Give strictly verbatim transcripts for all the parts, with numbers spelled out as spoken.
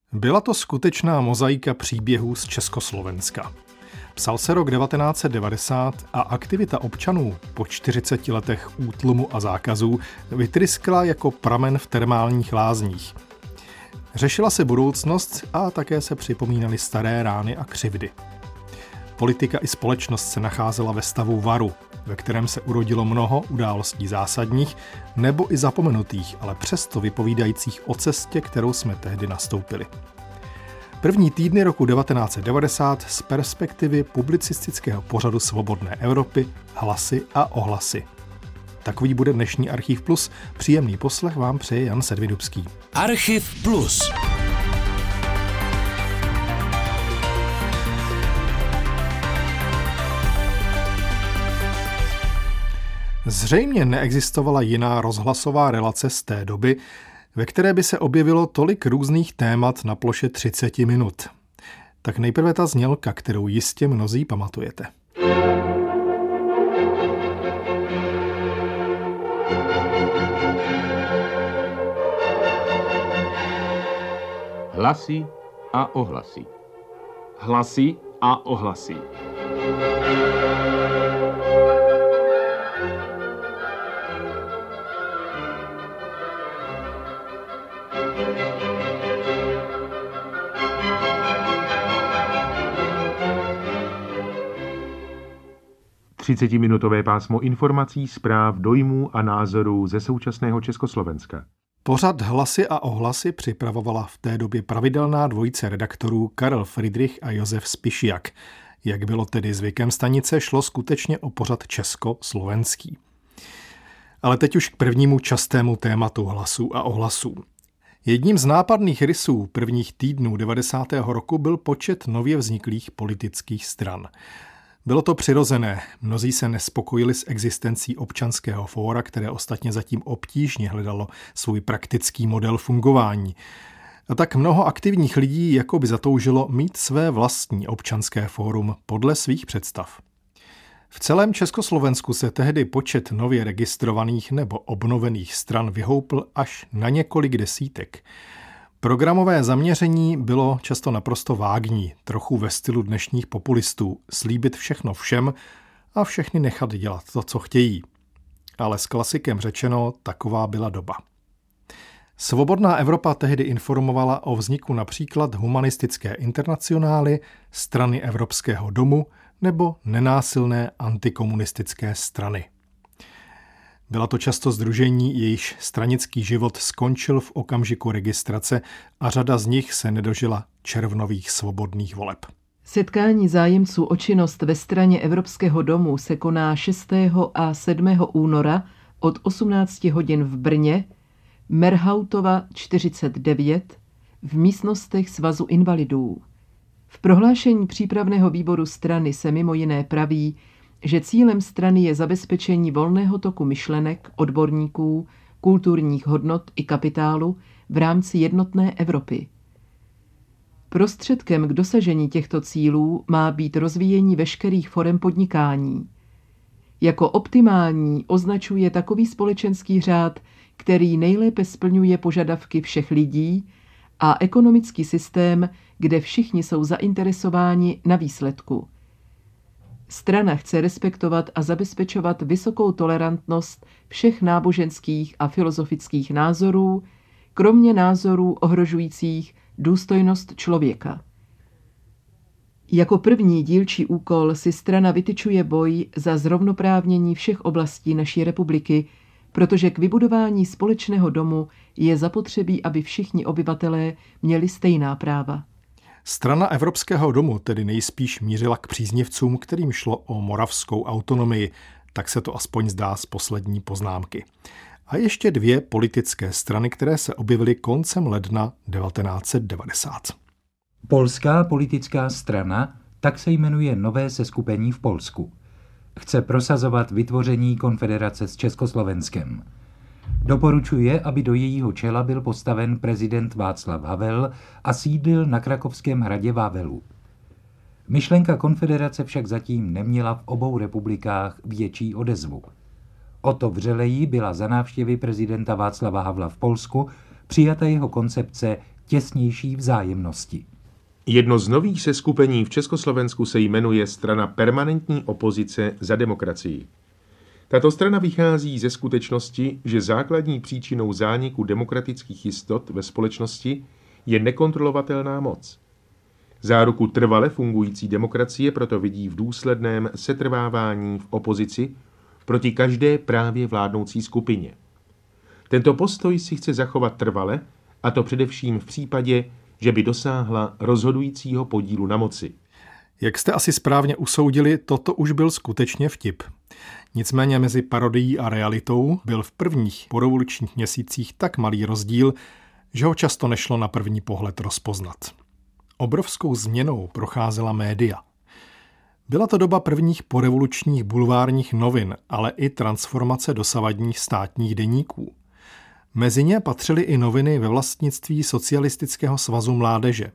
Byla to skutečná mozaika příběhů z Československa. Psal se rok devatenáct set devadesát a aktivita občanů po čtyřiceti letech útlumu a zákazů vytryskla jako pramen v termálních lázních. Řešila se budoucnost a také se připomínaly staré rány a křivdy. Politika i společnost se nacházela ve stavu varu, ve kterém se urodilo mnoho událostí zásadních nebo i zapomenutých, ale přesto vypovídajících o cestě, kterou jsme tehdy nastoupili. První týdny roku devatenáct set devadesát z perspektivy publicistického pořadu Svobodné Evropy, Hlasy a ohlasy. Takový bude dnešní Archiv Plus. Příjemný poslech vám přeje Jan Sedvidubský. Archiv Plus. Zřejmě neexistovala jiná rozhlasová relace z té doby, ve které by se objevilo tolik různých témat na ploše třicet minut. Tak nejprve ta znělka, kterou jistě mnozí pamatujete. Hlasy a ohlasy. Hlasy a ohlasy. třicetiminutové pásmo informací, zpráv, dojmů a názorů ze současného Československa. Pořad Hlasy a ohlasy připravovala v té době pravidelná dvojice redaktorů Karel Friedrich a Josef Spišiak. Jak bylo tedy zvykem stanice, šlo skutečně o pořad československý. Ale teď už k prvnímu častému tématu hlasů a ohlasů. Jedním z nápadných rysů prvních týdnů devadesátého roku byl počet nově vzniklých politických stran. Bylo to přirozené, mnozí se nespokojili s existencí občanského fóra, které ostatně zatím obtížně hledalo svůj praktický model fungování. A tak mnoho aktivních lidí jako by zatoužilo mít své vlastní občanské fórum podle svých představ. V celém Československu se tehdy počet nově registrovaných nebo obnovených stran vyhoupl až na několik desítek. Programové zaměření bylo často naprosto vágní, trochu ve stylu dnešních populistů, slíbit všechno všem a všechny nechat dělat to, co chtějí. Ale s klasikem řečeno, taková byla doba. Svobodná Evropa tehdy informovala o vzniku například humanistické internacionály, strany Evropského domu nebo nenásilné antikomunistické strany. Byla to často sdružení, jejichž stranický život skončil v okamžiku registrace a řada z nich se nedožila červnových svobodných voleb. Setkání zájemců o činnost ve straně Evropského domu se koná šestého a sedmého února od osmnácti hodin v Brně, Merhautova čtyřicet devět, v místnostech Svazu invalidů. V prohlášení přípravného výboru strany se mimo jiné praví, že cílem strany je zabezpečení volného toku myšlenek, odborníků, kulturních hodnot i kapitálu v rámci jednotné Evropy. Prostředkem k dosažení těchto cílů má být rozvíjení veškerých forem podnikání. Jako optimální označuje takový společenský řád, který nejlépe splňuje požadavky všech lidí, a ekonomický systém, kde všichni jsou zainteresováni na výsledku. Strana chce respektovat a zabezpečovat vysokou tolerantnost všech náboženských a filozofických názorů, kromě názorů ohrožujících důstojnost člověka. Jako první dílčí úkol si strana vytyčuje boj za zrovnoprávnění všech oblastí naší republiky, protože k vybudování společného domu je zapotřebí, aby všichni obyvatelé měli stejná práva. Strana Evropského domu tedy nejspíš mířila k příznivcům, kterým šlo o moravskou autonomii, tak se to aspoň zdá z poslední poznámky. A ještě dvě politické strany, které se objevily koncem ledna devatenáct set devadesát. Polská politická strana, tak se jmenuje nové seskupení v Polsku. Chce prosazovat vytvoření konfederace s Československem. Doporučuje, aby do jejího čela byl postaven prezident Václav Havel a sídlil na krakovském hradě Wawelu. Myšlenka konfederace však zatím neměla v obou republikách větší odezvu. O to vřeleji byla za návštěvy prezidenta Václava Havla v Polsku přijata jeho koncepce těsnější vzájemnosti. Jedno z nových seskupení v Československu se jmenuje Strana permanentní opozice za demokracii. Tato strana vychází ze skutečnosti, že základní příčinou zániku demokratických jistot ve společnosti je nekontrolovatelná moc. Záruku trvale fungující demokracie proto vidí v důsledném setrvávání v opozici proti každé právě vládnoucí skupině. Tento postoj si chce zachovat trvale, a to především v případě, že by dosáhla rozhodujícího podílu na moci. Jak jste asi správně usoudili, toto už byl skutečně vtip. Nicméně mezi parodií a realitou byl v prvních porevolučních měsících tak malý rozdíl, že ho často nešlo na první pohled rozpoznat. Obrovskou změnou procházela média. Byla to doba prvních porevolučních bulvárních novin, ale i transformace dosavadních státních deníků. Mezi ně patřily i noviny ve vlastnictví Socialistického svazu mládeže.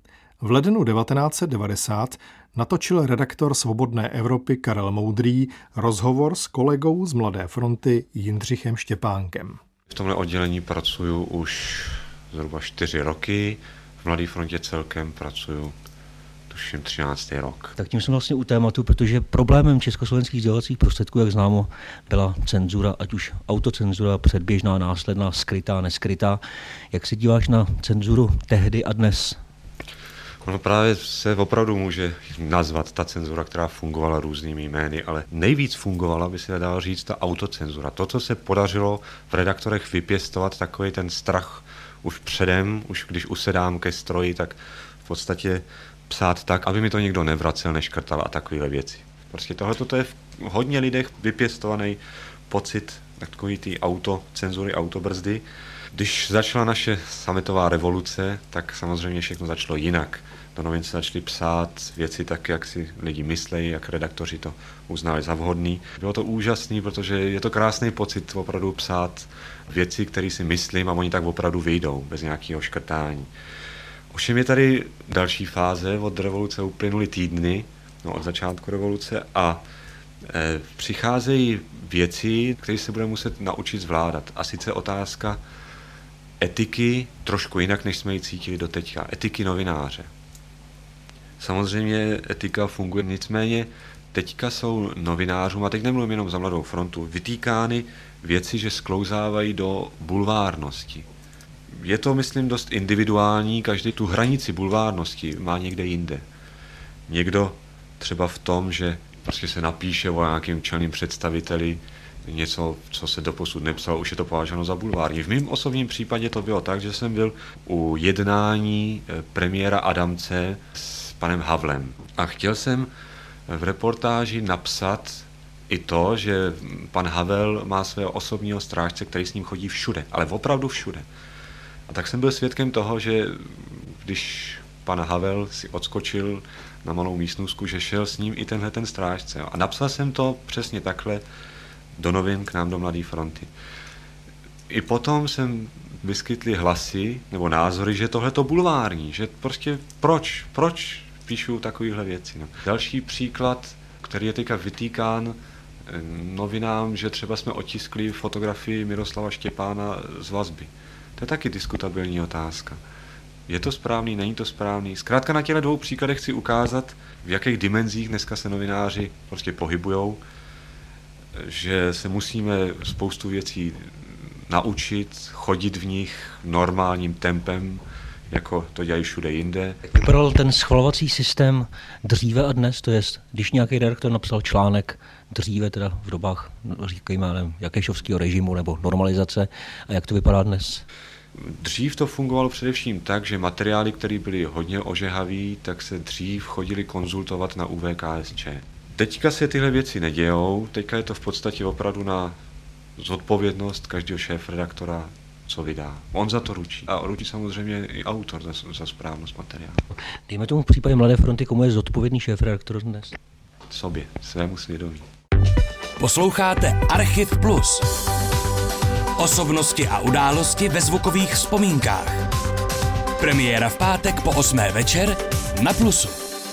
V lednu devatenáct set devadesát natočil redaktor Svobodné Evropy Karel Moudrý rozhovor s kolegou z Mladé fronty Jindřichem Štěpánkem. V tomhle oddělení pracuju už zhruba čtyři roky, v Mladé frontě celkem pracuju tuším třináctý rok. Tak tím jsem vlastně u tématu, protože problémem československých sdělovacích prostředků, jak známo, byla cenzura, ať už autocenzura, předběžná, následná, skrytá, neskrytá. Jak se díváš na cenzuru tehdy a dnes? Ono právě se opravdu může nazvat ta cenzura, která fungovala různými jmény, ale nejvíc fungovala, by se dalo říct, ta autocenzura. To, co se podařilo v redaktorech vypěstovat, takový ten strach už předem, už když usedám ke stroji, tak v podstatě psát tak, aby mi to někdo nevracel, neškrtal a takovéhle věci. Prostě tohle to je v hodně lidech vypěstovaný pocit takový ty autocenzury, autobrzdy. Když začala naše sametová revoluce, tak samozřejmě všechno začalo jinak. Do novin se začali psát věci tak, jak si lidi myslejí, jak redaktoři to uznali za vhodný. Bylo to úžasný, protože je to krásný pocit opravdu psát věci, které si myslím, a oni tak opravdu vyjdou, bez nějakého škrtání. Ovšem je tady další fáze, od revoluce uplynuly týdny, no od začátku revoluce, a e, přicházejí věci, které se budeme muset naučit zvládat. A sice otázka etiky trošku jinak, než jsme ji cítili doteďka. Etiky novináře. Samozřejmě etika funguje, nicméně teďka jsou novinářům, a teď nemluvím jenom za Mladou frontu, vytýkány věci, že sklouzávají do bulvárnosti. Je to, myslím, dost individuální, každý tu hranici bulvárnosti má někde jinde. Někdo třeba v tom, že prostě se napíše o nějakým čelným představiteli něco, co se doposud nepsalo, už je to považováno za bulvární. V mém osobním případě to bylo tak, že jsem byl u jednání premiéra Adamce s panem Havlem. A chtěl jsem v reportáži napsat i to, že pan Havel má svého osobního strážce, který s ním chodí všude, ale opravdu všude. A tak jsem byl svědkem toho, že když pan Havel si odskočil na malou místnůzku, že šel s ním i tenhle ten strážce. A napsal jsem to přesně takhle do novin k nám do Mladé fronty. I potom jsem vyskytli hlasy nebo názory, že tohle to bulvární, že prostě proč, proč píšu takovéhle věci. No. Další příklad, který je teďka vytýkán novinám, že třeba jsme otiskli fotografii Miroslava Štěpána z vazby. To je taky diskutabilní otázka. Je to správný, není to správný? Zkrátka na těchto dvou příkladech chci ukázat, v jakých dimenzích dneska se novináři prostě pohybujou, že se musíme spoustu věcí naučit, chodit v nich normálním tempem, jako to dělají všude jinde. Vypadal ten schvalovací systém dříve a dnes, to jest, když nějaký redaktor napsal článek dříve, teda v dobách, říkejme, jakéšovského režimu nebo normalizace, a jak to vypadá dnes? Dřív to fungovalo především tak, že materiály, které byly hodně ožehaví, tak se dřív chodili konzultovat na U V K S Č. Teďka se tyhle věci nedějou, teďka je to v podstatě opravdu na zodpovědnost každého šéfredaktora, co vydá. On za to ručí. A ručí samozřejmě i autor za, za správnost materiálu. Dejme tomu v případě Mladé fronty, komu je zodpovědný šéfredaktor dnes? Sobě, svému svědomí. Posloucháte Archiv Plus. Osobnosti a události ve zvukových vzpomínkách. Premiéra v pátek po osmé večer na Plusu.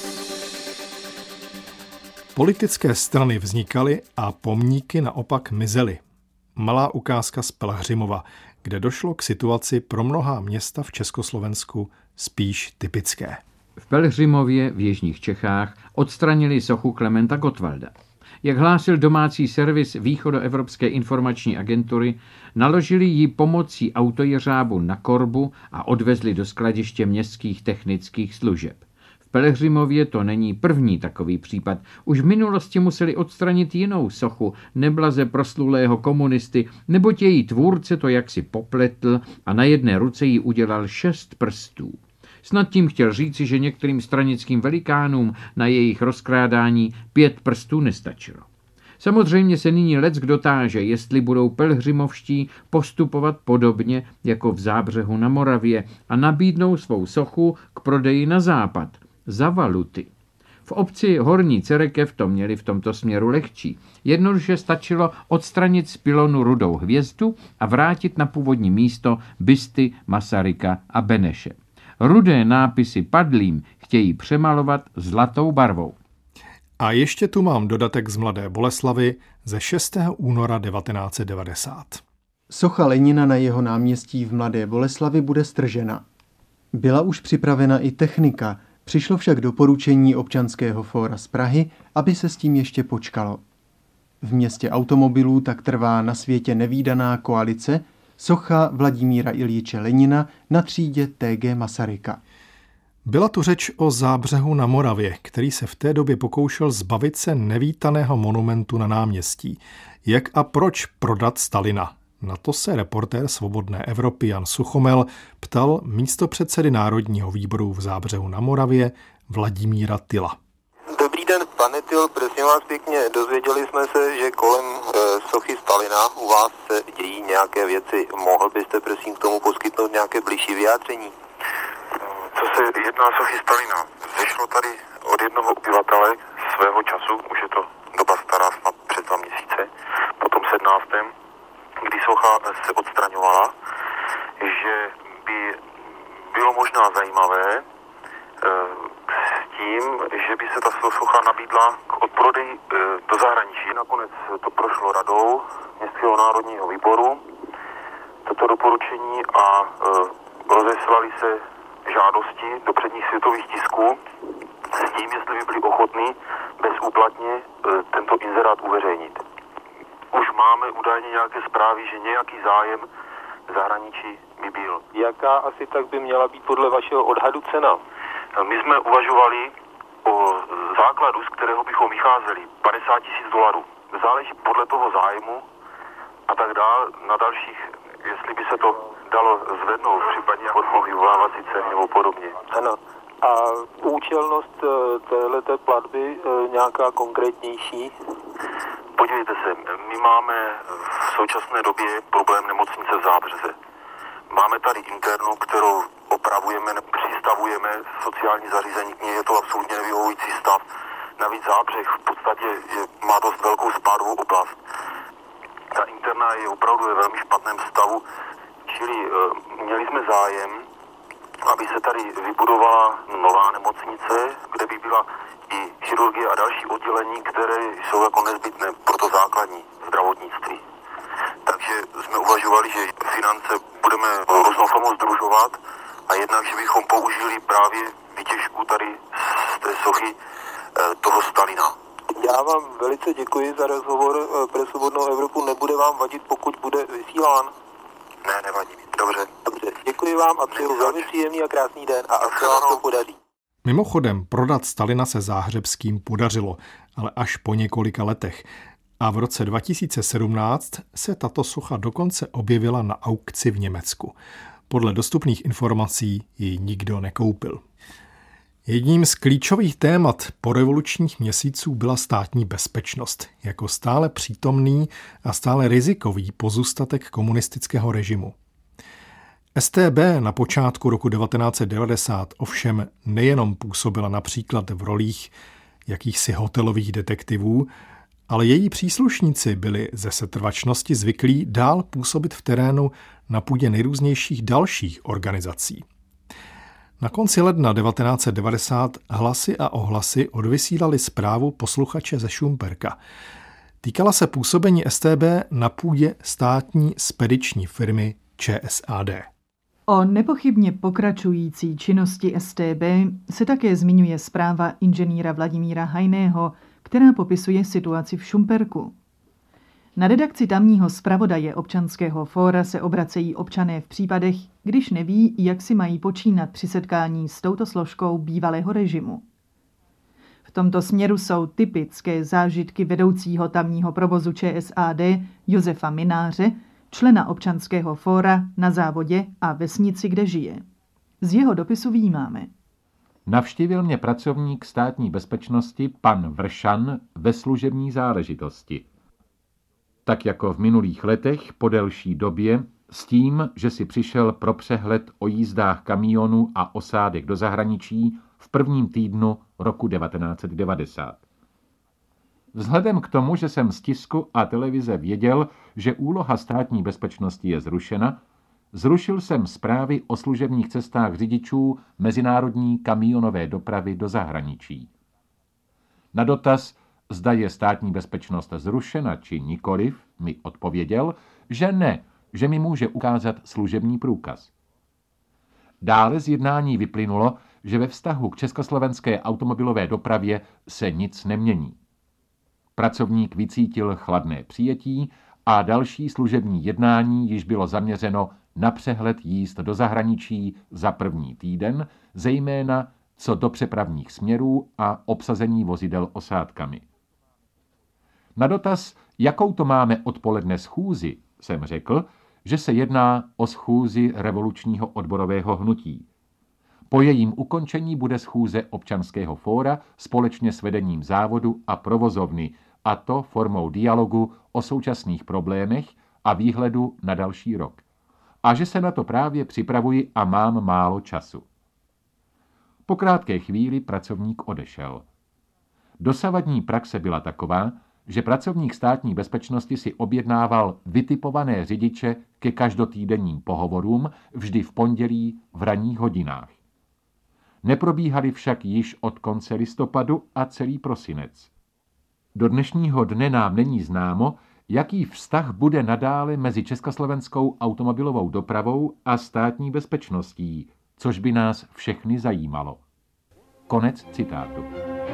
Politické strany vznikaly a pomníky naopak mizely. Malá ukázka z Pelhřimova, kde došlo k situaci pro mnohá města v Československu spíš typické. V Pelhřimově v jižních Čechách odstranili sochu Klementa Gottwalda. Jak hlásil domácí servis Východoevropské informační agentury, naložili ji pomocí autojeřábu na korbu a odvezli do skladiště městských technických služeb. V Pelhřimově to není první takový případ. Už v minulosti museli odstranit jinou sochu neblaze proslulého komunisty, neboť její tvůrce to jaksi popletl a na jedné ruce jí udělal šest prstů. Snad tím chtěl říci, že některým stranickým velikánům na jejich rozkrádání pět prstů nestačilo. Samozřejmě se nyní leckdo táže, jestli budou pelhřimovští postupovat podobně jako v Zábřehu na Moravě a nabídnou svou sochu k prodeji na západ, za valuty. V obci Horní Cerekev to měli v tomto směru lehčí. Jednoduše stačilo odstranit z pylonu rudou hvězdu a vrátit na původní místo bysty Masaryka a Beneše. Rudé nápisy padlým chtějí přemalovat zlatou barvou. A ještě tu mám dodatek z Mladé Boleslavi ze šestého února devatenáct set devadesát. Socha Lenina na jeho náměstí v Mladé Boleslavi bude stržena. Byla už připravena i technika, přišlo však doporučení Občanského fóra z Prahy, aby se s tím ještě počkalo. V městě automobilů tak trvá na světě nevídaná koalice socha Vladimíra Iljiče Lenina na třídě T G Masaryka. Byla tu řeč o Zábřehu na Moravě, který se v té době pokoušel zbavit se nevítaného monumentu na náměstí. Jak a proč prodat Stalina? Na to se reportér Svobodné Evropy Jan Suchomel ptal místopředsedy Národního výboru v Zábřehu na Moravě Vladimíra Tyla. Dobrý den, pane Tyl, prosím vás pěkně, dozvěděli jsme se, že kolem e, sochy Stalina u vás se dějí nějaké věci. Mohl byste prosím k tomu poskytnout nějaké bližší vyjádření? Co se jedná sochy Stalina? Zešlo tady od jednoho obyvatele svého času, už je to doba stará, snad před dva měsíce, po tom sedmnáctém, kdy socha se odstraňovala, že by bylo možná zajímavé e, s tím, že by se ta socha nabídla k odprodeji e, do zahraničí. Nakonec to prošlo radou Městského národního výboru, toto doporučení a e, rozeslali se žádosti do předních světových tisků s tím, jestli by byli ochotní bezúplatně e, tento inzerát uveřejnit. Už máme údajně nějaké zprávy, že nějaký zájem v zahraničí by byl. Jaká asi tak by měla být podle vašeho odhadu cena? My jsme uvažovali o základu, z kterého bychom vycházeli, padesát tisíc dolarů. Záleží podle toho zájmu a tak dále na dalších, jestli by se to dalo zvednout, případně hodnou vyvolávací ceny nebo podobně. Ano. A účelnost téhleté platby nějaká konkrétnější? Podívejte se, my máme v současné době problém nemocnice v Zábřeze. Máme tady internu, kterou opravujeme, přistavujeme sociální zařízení, k ní je to absolutně nevyhovující stav. Navíc Zábřeh v podstatě je, má dost velkou spádovou oblast. Ta interna je opravdu ve velmi špatném stavu, čili e, měli jsme zájem, aby se tady vybudovala nová nemocnice, kde by byla i chirurgie a další oddělení, které jsou jako nezbytné pro to základní zdravotnictví. Takže jsme uvažovali, že finance budeme různou formou sdružovat a jednak, že bychom použili právě vytěžku tady z té sochy toho Stalina. Já vám velice děkuji za rozhovor pro Svobodnou Evropu. Nebude vám vadit, pokud bude vysílán? Ne, nevadí. Dobře. Dobře. Děkuji vám a přeju velmi příjemný a krásný den a ať se vám to podaří. Mimochodem, prodat Stalina se Záhřebským podařilo, ale až po několika letech. A v roce dva tisíce sedmnáct se tato socha dokonce objevila na aukci v Německu. Podle dostupných informací ji nikdo nekoupil. Jedním z klíčových témat porevolučních měsíců byla státní bezpečnost, jako stále přítomný a stále rizikový pozůstatek komunistického režimu. S T B na počátku roku devatenáct set devadesát ovšem nejenom působila například v rolích jakýchsi hotelových detektivů, ale její příslušníci byli ze setrvačnosti zvyklí dál působit v terénu na půdě nejrůznějších dalších organizací. Na konci ledna devatenáct set devadesát Hlasy a ohlasy odvysílali zprávu posluchače ze Šumperka. Týkala se působení S T B na půdě státní spediční firmy ČSAD. O nepochybně pokračující činnosti S T B se také zmiňuje zpráva inženýra Vladimíra Hajného, která popisuje situaci v Šumperku. Na redakci tamního zpravodaje Občanského fóra se obracejí občané v případech, když neví, jak si mají počínat při setkání s touto složkou bývalého režimu. V tomto směru jsou typické zážitky vedoucího tamního provozu ČSAD Josefa Mináře, člena Občanského fóra na závodě a vesnici, kde žije. Z jeho dopisu vyjímáme. Navštívil mě pracovník státní bezpečnosti pan Vršan ve služební záležitosti. Tak jako v minulých letech po delší době s tím, že si přišel pro přehled o jízdách kamionů a osádek do zahraničí v prvním týdnu roku devatenáct set devadesát. Vzhledem k tomu, že jsem z tisku a televize věděl, že úloha státní bezpečnosti je zrušena, zrušil jsem zprávy o služebních cestách řidičů mezinárodní kamionové dopravy do zahraničí. Na dotaz, zda je státní bezpečnost zrušena či nikoliv, mi odpověděl, že ne, že mi může ukázat služební průkaz. Dále z jednání vyplynulo, že ve vztahu k československé automobilové dopravě se nic nemění. Pracovník vycítil chladné přijetí a další služební jednání již bylo zaměřeno na přehled jízd do zahraničí za první týden, zejména co do přepravních směrů a obsazení vozidel osádkami. Na dotaz, jakou to máme odpoledne schůzi, jsem řekl, že se jedná o schůzi revolučního odborového hnutí. Po jejím ukončení bude schůze Občanského fóra společně s vedením závodu a provozovny, a to formou dialogu o současných problémech a výhledu na další rok. A že se na to právě připravuji a mám málo času. Po krátké chvíli pracovník odešel. Dosavadní praxe byla taková, že pracovník státní bezpečnosti si objednával vytipované řidiče ke každotýdenním pohovorům vždy v pondělí v ranních hodinách. Neprobíhaly však již od konce listopadu a celý prosinec. Do dnešního dne nám není známo, jaký vztah bude nadále mezi československou automobilovou dopravou a státní bezpečností, což by nás všechny zajímalo. Konec citátu.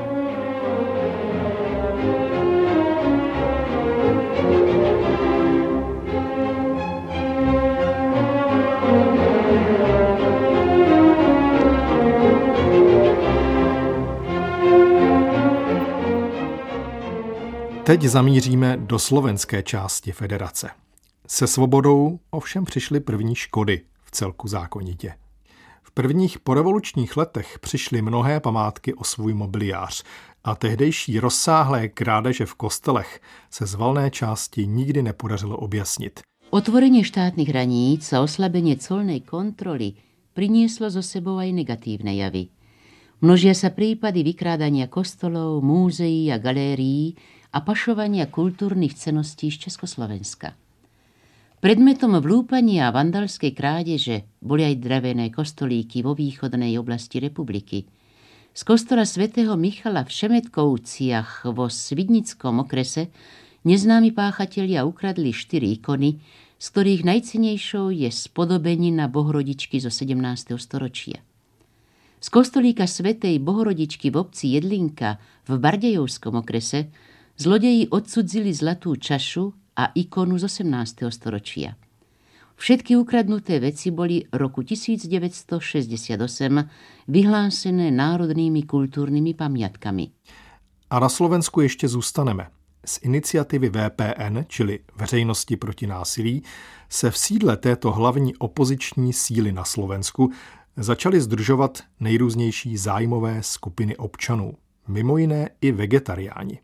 Teď zamíříme do slovenské části federace. Se svobodou ovšem přišly první škody v celku zákonitě. V prvních porevolučních letech přišly mnohé památky o svůj mobiliář a tehdejší rozsáhlé krádeže v kostelech se z valné části nikdy nepodařilo objasnit. Otvorenie štátnych hraníc a oslabenie colnej kontroly prinieslo zo sebou aj negatívne javy. Množia sa prípady vykrádania kostolov, múzeí a galérií a pašovania kultúrnych cenností z Československa. Predmetom vlúpania a vandalskej krádeže boli aj drevené kostolíky vo východnej oblasti republiky. Z kostola svätého Michala v Šemetkovciach vo Svidnickom okrese neznámi páchatelia ukradli štyri ikony, z ktorých najcennejšou je spodobenina Bohorodičky zo sedemnásteho storočia. Z kostolíka svätej Bohorodičky v obci Jedlinka v Bardejovskom okrese zlodeji odcudzili zlatú čašu a ikonu z osemnásteho storočia. Všetky ukradnuté veci boli roku devätnásťstošesťdesiatosem vyhlásené národnými kultúrnymi pamiatkami. A na Slovensku ještě zůstaneme. Z iniciativy V P N, čili Veřejnosti proti násilí, se v sídle této hlavní opoziční síly na Slovensku začaly sdružovat nejrůznější zájmové skupiny občanů, mimo jiné i vegetariáni.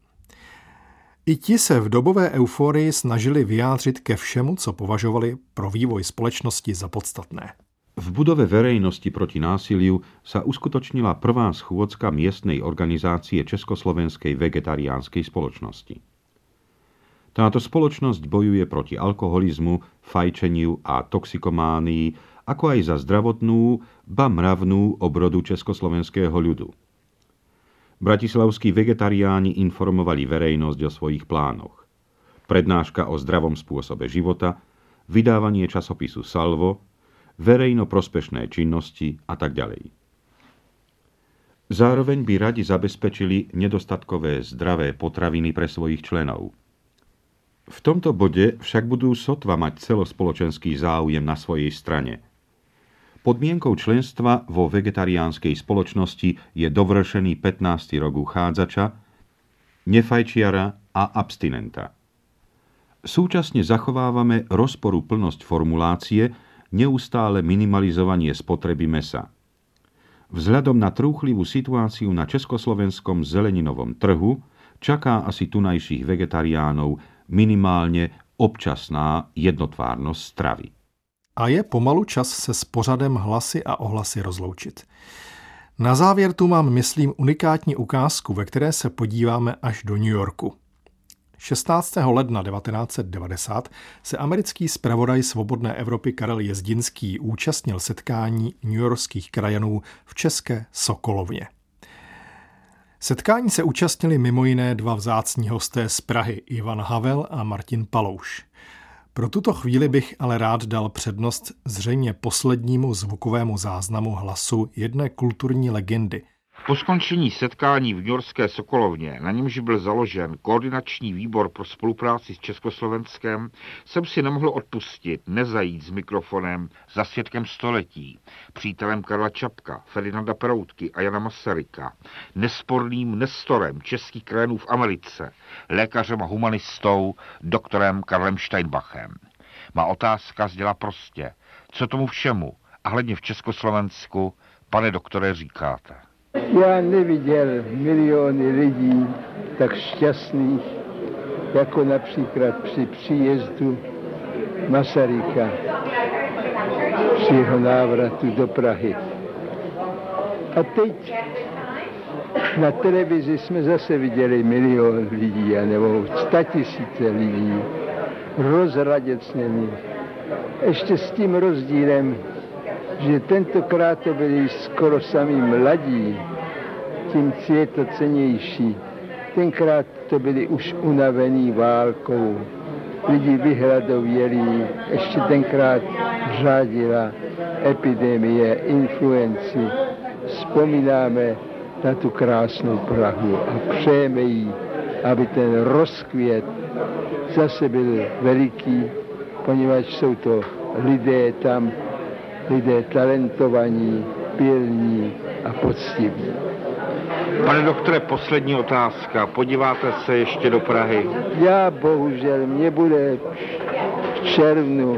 I ti se v dobové euforii snažili vyjádřit ke všemu, co považovali pro vývoj společnosti za podstatné. V budove Verejnosti proti násiliu sa uskutočnila prvá schôdzka miestnej organizácie Československej vegetariánskej spoločnosti. Táto spoločnosť bojuje proti alkoholizmu, fajčeniu a toxikománii, ako aj za zdravotnú, ba mravnú obrodu československého ľudu. Bratislavskí vegetariáni informovali verejnosť o svojich plánoch. Prednáška o zdravom spôsobe života, vydávanie časopisu Salvo, verejnoprospešné činnosti a tak ďalej. Zároveň by radi zabezpečili nedostatkové zdravé potraviny pre svojich členov. V tomto bode však budú sotva mať celospoločenský záujem na svojej strane. Podmienkou členstva vo vegetariánskej spoločnosti je dovršený pätnásty rok uchádzača, nefajčiara a abstinenta. Súčasne zachovávame rozporuplnosť formulácie, neustále minimalizovanie spotreby mäsa. Vzhľadom na trúchlivú situáciu na československom zeleninovom trhu čaká asi tunajších vegetariánov minimálne občasná jednotvárnosť stravy. A je pomalu čas se s pořadem Hlasy a ohlasy rozloučit. Na závěr tu mám, myslím, unikátní ukázku, ve které se podíváme až do New Yorku. šestnáctého ledna devatenáct set devadesát se americký zpravodaj Svobodné Evropy Karel Jezdinský účastnil setkání newyorských krajanů v české Sokolovně. Setkání se účastnili mimo jiné dva vzácní hosté z Prahy, Ivan Havel a Martin Palouš. Pro tuto chvíli bych ale rád dal přednost zřejmě poslednímu zvukovému záznamu hlasu jedné kulturní legendy. Po skončení setkání v newyorské Sokolovně, na němž byl založen koordinační výbor pro spolupráci s Československem, jsem si nemohl odpustit nezajít s mikrofonem za svědkem století, přítelem Karla Čapka, Ferdinanda Peroutky a Jana Masaryka, nesporným nestorem českých krajanů v Americe, lékařem a humanistou, doktorem Karlem Steinbachem. Má otázka zněla prostě, co tomu všemu, a hledně v Československu, pane doktore, říkáte? Já neviděl miliony lidí tak šťastných, jako například při příjezdu Masaryka, při jeho návratu do Prahy. A teď na televizi jsme zase viděli milion lidí, nebo statisíce lidí, rozraděcnění. Ještě s tím rozdílem, že tentokrát to byli skoro sami mladí, tím je to cennější. Tenkrát to byli už unavení válkou, lidi vyhladovělí, ještě tenkrát řádila epidemie, influenci. Vzpomínáme na tu krásnou Prahu a přejeme jí, aby ten rozkvět zase byl veliký, poněvadž jsou to lidé tam, lidé talentovaní, pilní a poctiví. Pane doktore, poslední otázka. Podíváte se ještě do Prahy? Já bohužel, mě bude v červnu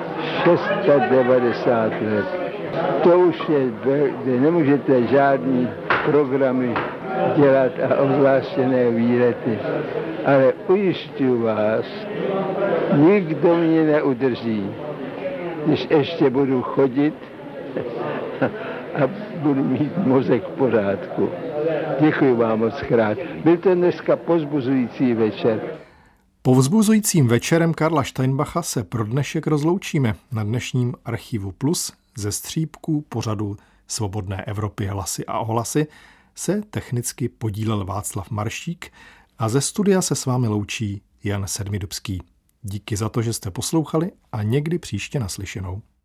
devadesát šest let. To už je, nemůžete žádný programy dělat a ozvláštěné výlety. Ale ujišťuji vás, nikdo mě neudrží, když ještě budu chodit a budu mít mozek v pořádku. Děkuji vám moc krát. Byl to dneska povzbuzující večer. Povzbuzujícím večerem Karla Steinbacha se pro dnešek rozloučíme na dnešním Archivu Plus ze střípků pořadu Svobodné Evropy Hlasy a ohlasy se technicky podílel Václav Maršík a ze studia se s vámi loučí Jan Sedmidubský. Díky za to, že jste poslouchali a někdy příště naslyšenou.